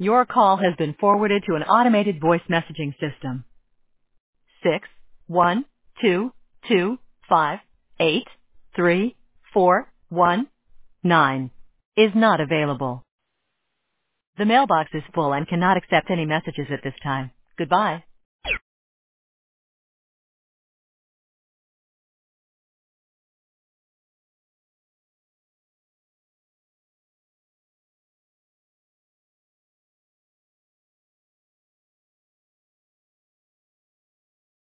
Your call has been forwarded to an automated voice messaging system. 61225833419 is not available. The mailbox is full and cannot accept any messages at this time. Goodbye.